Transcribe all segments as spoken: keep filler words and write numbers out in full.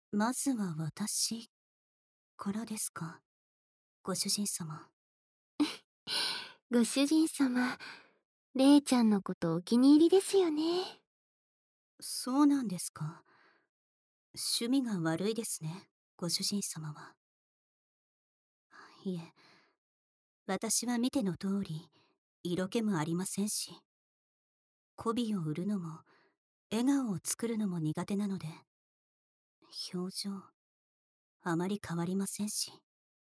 まずは私からですか、ご主人様。 ご主人様、レイちゃんのことお気に入りですよね。 そうなんですか。趣味が悪いですね、ご主人様は。いえ、私は見ての通り、色気もありませんし、媚びを売るのも、笑顔を作るのも苦手なので、表情、あまり変わりませんし。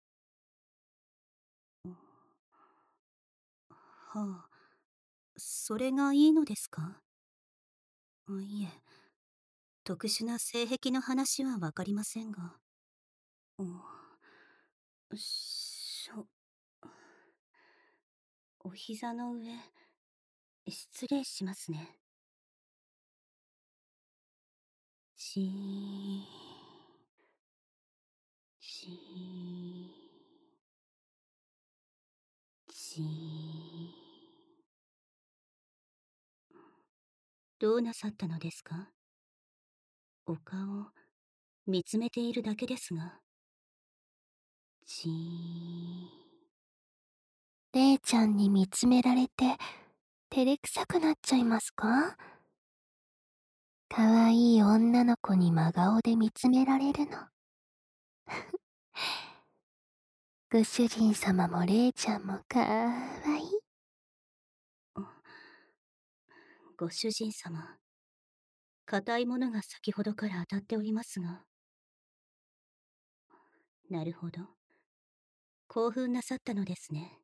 はあ、それがいいのですか？いえ、特殊な性癖の話はわかりませんが。うん、しょ、お膝の上、失礼しますね。しー、しー、しー。どうなさったのですか？お顔、見つめているだけですが。しー。 レイちゃんに見つめられて、照れくさくなっちゃいますか？かわいい女の子に真顔で見つめられるの。ご主人様もレイちゃんもかわいい。 ご主人様、硬いものが先ほどから当たっておりますが。なるほど。興奮なさったのですね。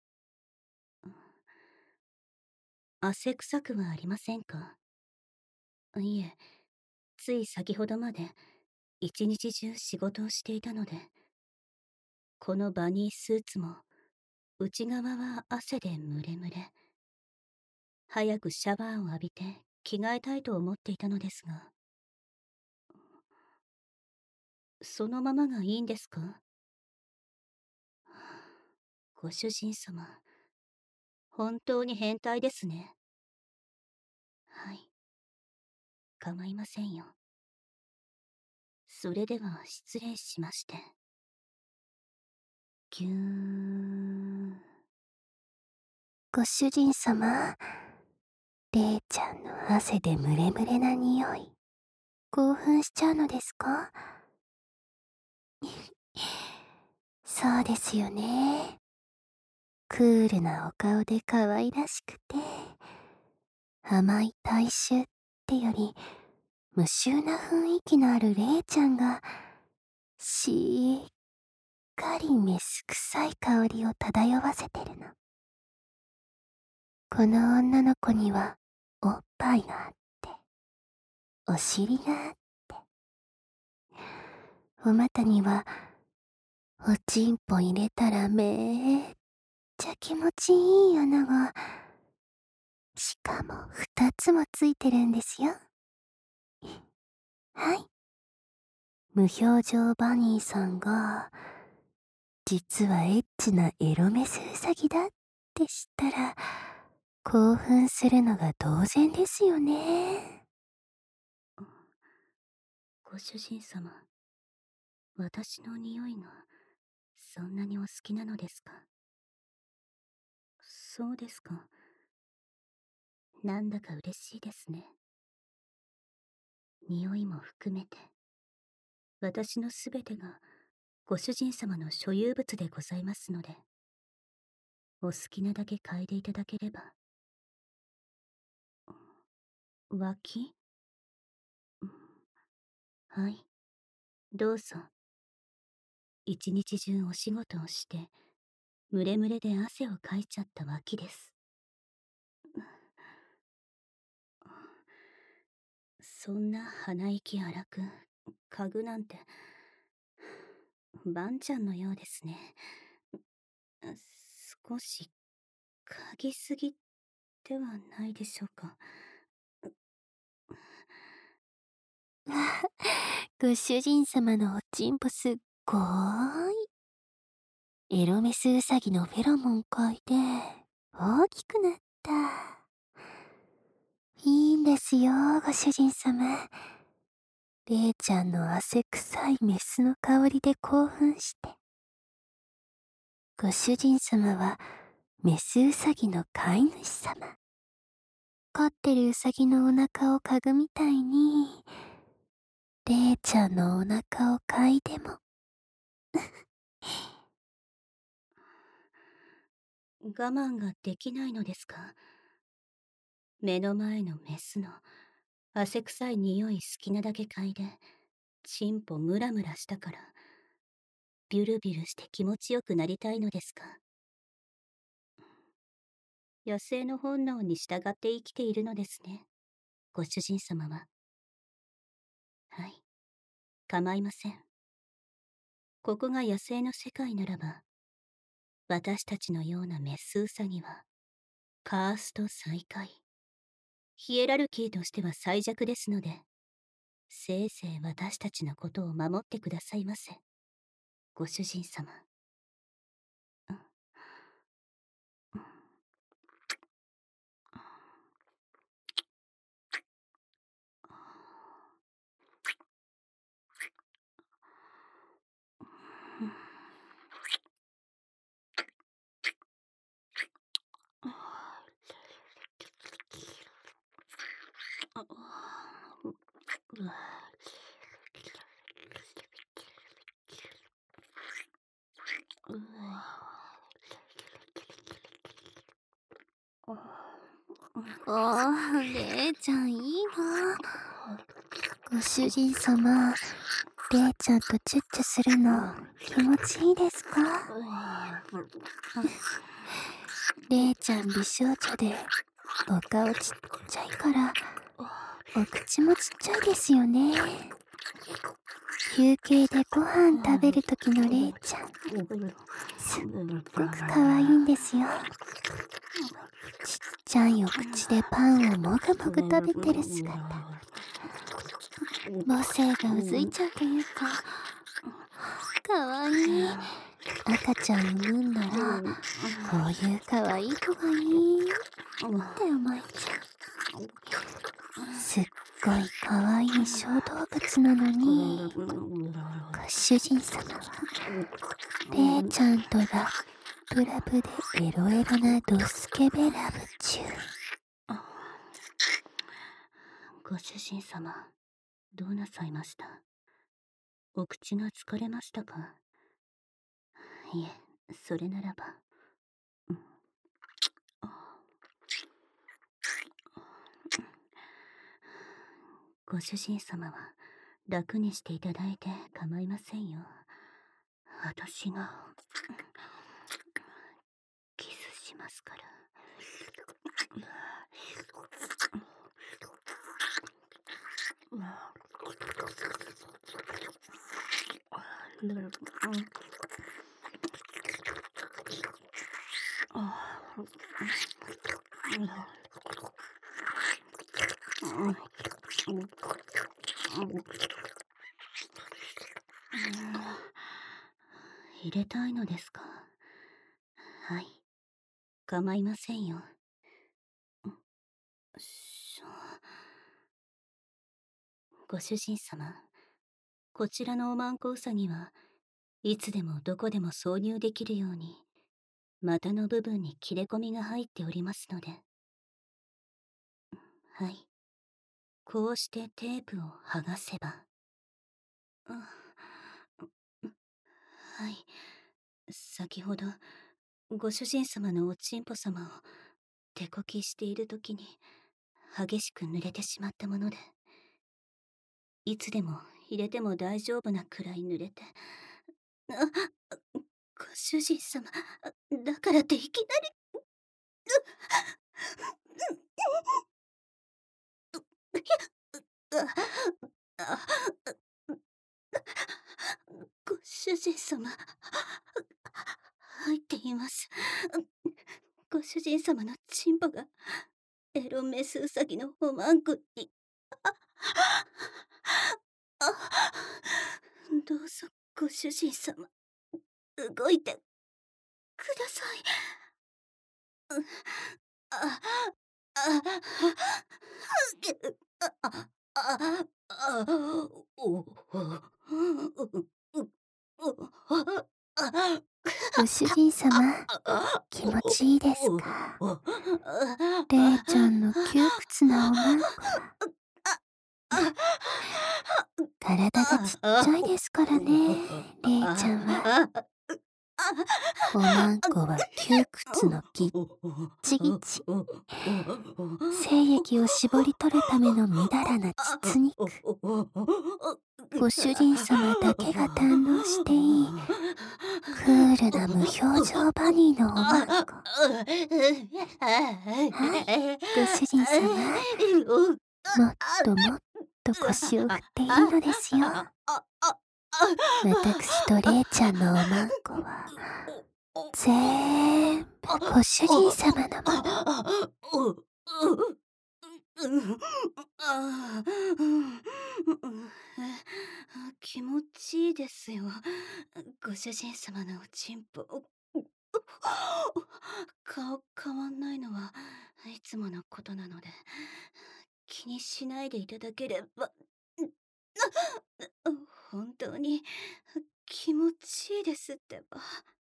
汗臭くはありませんか？いえ、つい先ほどまで一日中仕事をしていたので、このバニースーツも内側は汗でムレムレ。早くシャワーを浴びて着替えたいと思っていたのですが。そのままがいいんですか？ご主人様、本当に変態ですね。はい。構いませんよ。それでは失礼しまして。ぎゅーん。 ご主人様、レイちゃんの汗でムレムレな匂い、興奮しちゃうのですか？そうですよね。クールなお顔で可愛らしくて、甘い体臭ってより、無臭な雰囲気のあるレイちゃんが、しっかりメス臭い香りを漂わせてるの。この女の子には、おっぱいがあって、お尻があって、お股には、おちんぽ入れたらめっちゃ気持ちいい穴が、しかも二つもついてるんですよ。はい。無表情バニーさんが、実はエッチなエロメスウサギだって知ったら、興奮するのが当然ですよね。 ご主人様、私の匂いがそんなにお好きなのですか？そうですか。なんだか嬉しいですね。匂いも含めて、私のすべてがご主人様の所有物でございますので、お好きなだけ嗅いでいただければ。脇？はい、どうぞ。一日中お仕事をして、ムレムレで汗をかいちゃった脇です。そんな鼻息荒く嗅ぐなんて、バンちゃんのようですね。少し嗅ぎすぎではないでしょうか。 わご主人様のおちんぽすっごーい。エロメスウサギのフェロモン嗅いで、大きくなった。いいんですよ、ご主人様。 レイちゃんの汗臭いメスの香りで興奮して、ご主人様はメスウサギの飼い主様。飼ってるウサギのお腹を嗅ぐみたいに、レイちゃんのお腹を嗅いでも。 我慢ができないのですか？目の前のメスの汗臭い匂い好きなだけ嗅いで、チンポムラムラしたから、ビュルビュルして気持ちよくなりたいのですか？野生の本能に従って生きているのですね、ご主人様は。はい、構いません。ここが野生の世界ならば、私たちのようなメスウサギは、カースト最下位。ヒエラルキーとしては最弱ですので、せいぜい私たちのことを守ってくださいませ、ご主人様。 ああ、レイちゃんいいな。ご主人様、レイちゃんとチュッチュするの気持ちいいですか？レイちゃん美少女でお顔ちっちゃいからお口もちっちゃいですよね。休憩でご飯食べる時のレイちゃん、すっごく可愛いんですよ。ちっちゃいお口でパンをもぐもぐ食べてる姿、母性がうずいちゃうというか、かわいい。赤ちゃん産むんならこういうかわいい子がいいって思えちゃう。すっごいかわいい小動物なのに、ご主人様はレイちゃんとラブラブでエロエロなドスケベラブ中。 ご主人様、どうなさいました？お口が疲れましたか？いえ、それならば。うん、ご主人様は楽にしていただいて構いませんよ。私がキスしますから。入れたいのですか？はい、構いませんよ。しょご主人様、こちらのおまんこうさぎはいつでもどこでも挿入できるように、股の部分に切れ込みが入っておりますので。はい。こうしてテープを剥がせば。あはい。先ほど、ご主人様のおちんぽ様を手こきしているときに、激しく濡れてしまったもので、いつでも入れても大丈夫なくらい濡れて。あ、ご主人様、だからっていきなり。ご主人様、入っています。ご主人様のチンポがエロメスウサギのおまんこに。どうぞご主人様、動いてください。ああああああ、おお、 ご主人様、気持ちいいですか？レイちゃんの窮屈なおまんこは。体がちっちゃいですからね、レイちゃんは。おまんこは窮屈のぎっちぎち。精液を絞り取るためのみだらな膣肉。ご主人様だけが堪能していい、クールな無表情バニーのおまんこ。はい、ご主人様。もっともっと腰を振っていいのですよ。私とレイちゃんのおまんこは、ぜーんぶご主人様のもの。 気持ちいいですよ、ご主人様のおちんぽ。顔変わんないのはいつものことなので、気にしないでいただければ。本当に気持ちいいですってば。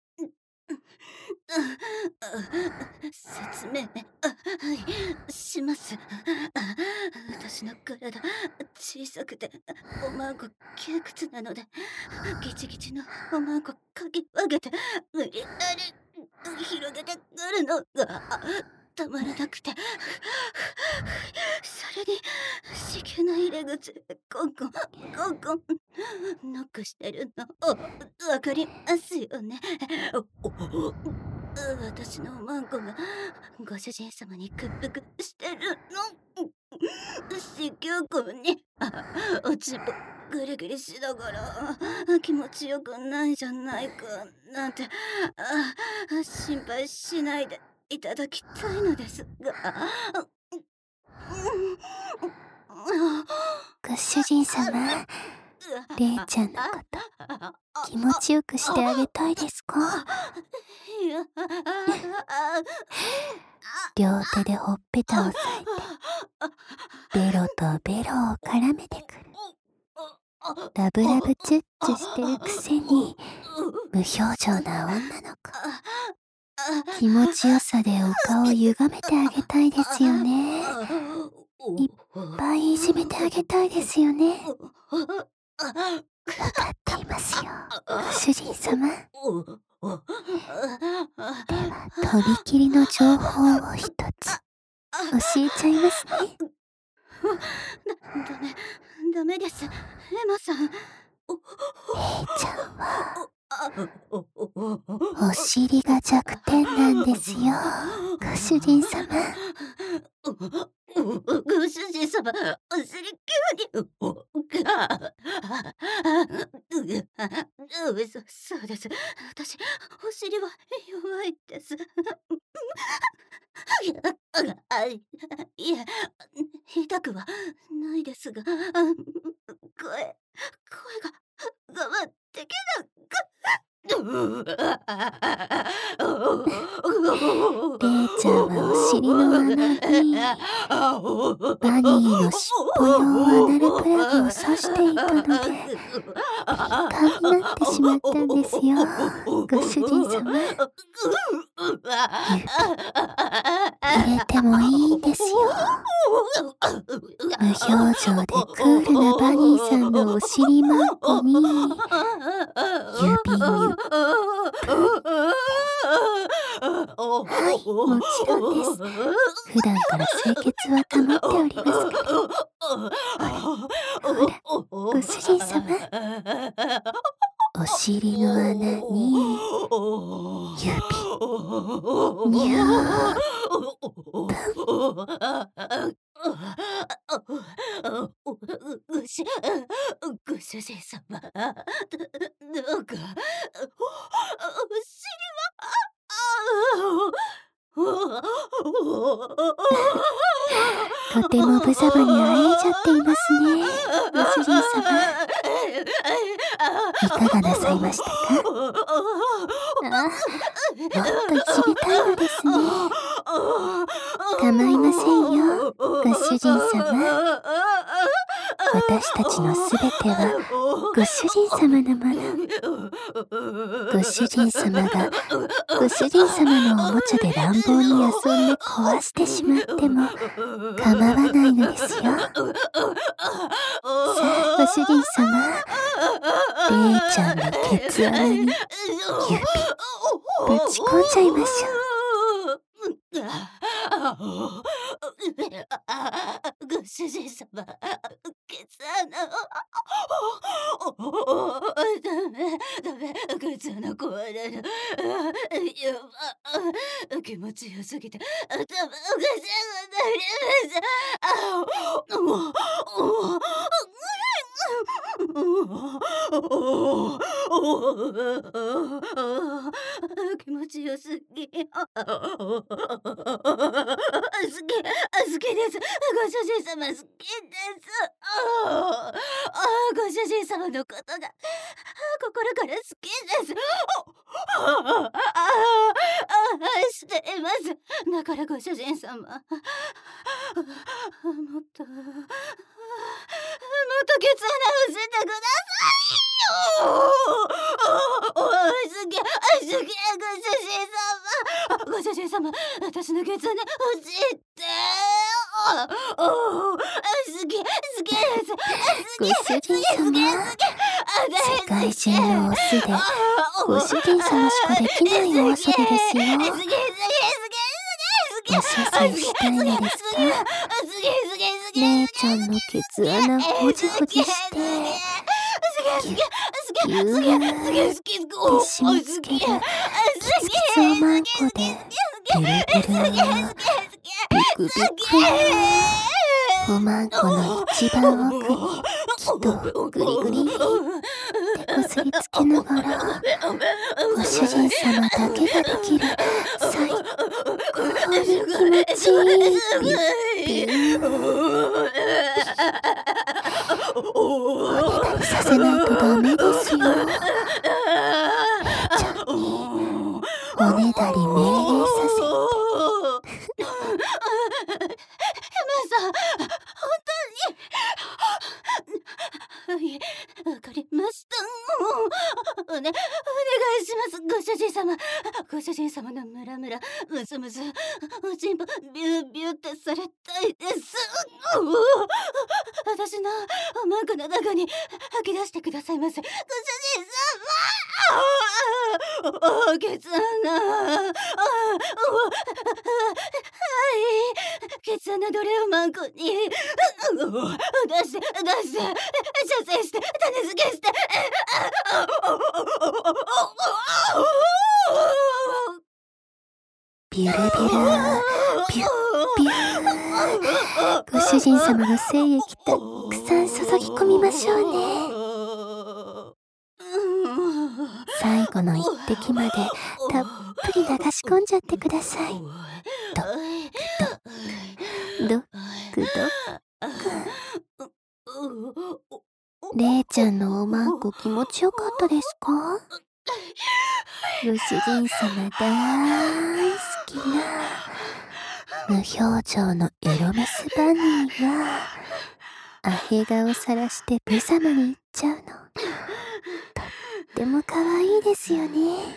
説明、はい、します。私の体、小さくて、おまんこ窮屈なので、ギチギチのおまんこかき分けて、無理やり広げてくるのがたまらなくて、それに子宮の入れ口、コンコン、コンコン、ノックしてるの、わかりますよね。私のおまんこがご主人様に屈服してるの。子宮口におちんぽグリグリしながら気持ちよくないじゃないかなんて心配しないでいただきたいのですが。 ご主人様、レイちゃんのこと気持ちよくしてあげたいですか？両手でほっぺたを押さえて、ベロとベロを絡めてくる。ラブラブチュッチュしてるくせに無表情な女の子。気持ちよさでお顔を歪めてあげたいですよね。いっぱいいじめてあげたいですよね。わかっていますよ、ご主人様。では、とびきりの情報を一つ教えちゃいますね。 ダメ、ダメです、エマさん。レイちゃんはお尻が弱点なんですよ、ご主人様。 ご主人様、お尻急にそそうです。私お尻は弱いです。いえ、痛くはないですが、声声が我慢できなく。 レイちゃんはお尻の穴にバニーの尻尾用アナルプラグを刺していたので敏感になってしまったんですよ、ご主人様。入れてもいいんですよ。無表情でクールなバニーさんのお尻マンコに指をゆっくり。はい、もちろんです。普段から清潔は保っておりますから。ほら、ほら、ご主人様。お尻の穴に指にゃーごしご主人様、どうかお尻はとても無様にあえいじゃっていますね、ご主人様。いかがなさいましたか？ああ、もっといじめたいのですね。構いませんよ、ご主人様。 私たちのすべてはご主人様のもの。ご主人様がご主人様のおもちゃで乱暴に遊んで壊してしまっても構わないのですよ。さあ、ご主人様、レイちゃんのケツ穴に指ぶち込んじゃいましょう。 ご主人様、ケツ穴を。ダメ、ダメ、ケツ穴壊れる。やば、気持ちよすぎて頭が痛くなりました。あもう、気持ちよすぎ。好き、好きです。ご主人様好きです。ああ、ご主人様のことが心から好きです。ああ、愛しています。だからご主人様、もっと、もっとケツ穴をしてくださいよ。好き、好き、ご主人様。ご主人様、私のケツ穴教えて。好き、好きです。 ご主人様、世界中のオスでご主人様しかできないお遊びですよ。ご主人したいのですか？レイちゃんのケツ穴ほじほじしてギュッギューって締め付けるキツキツおまんこでブルブルビクビクおまんこの一番奥にきっとグリグリってこすりつけながらご主人様だけができる最高に気持ちいいビュッビューおねだりさせないとダメですよ。レイちゃんにおねだり命令させてさん、本当に。はい、わかりました。おね、お願いします、ご主人様。ご主人様のムラムラ、ムズムズ、おちんぽ、ビュービューってされたいです。私のおまんこの中に吐き出してくださいませ。ご主人様。ケツ穴。はい。ケツ穴どれをまんこに。出して、出して、射精して、種付けして。 ビュルビュルビュッビューご主人様の精液たくさん注ぎ込みましょうね。最後の一滴までたっぷり流し込んじゃってください。ドックドックドック。レイちゃんのおまんこ気持ちよかったですか？ご主人様大好きな無表情のエロメスバニーがアヘ顔さらしてブサマに行っちゃうのとっても可愛いですよね。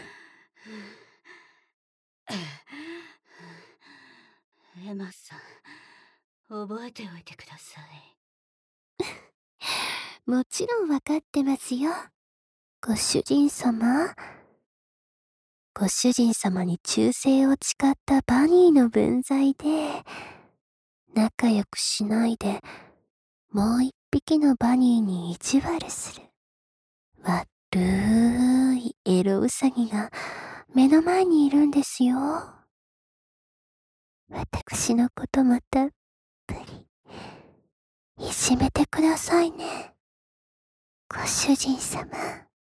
エマさん、覚えておいてください。 もちろんわかってますよ。ご主人様。ご主人様に忠誠を誓ったバニーの分際で、仲良くしないで、もう一匹のバニーに意地悪する。わっるーいエロウサギが目の前にいるんですよ。私のこともたっぷり、いじめてくださいね。ご主人様。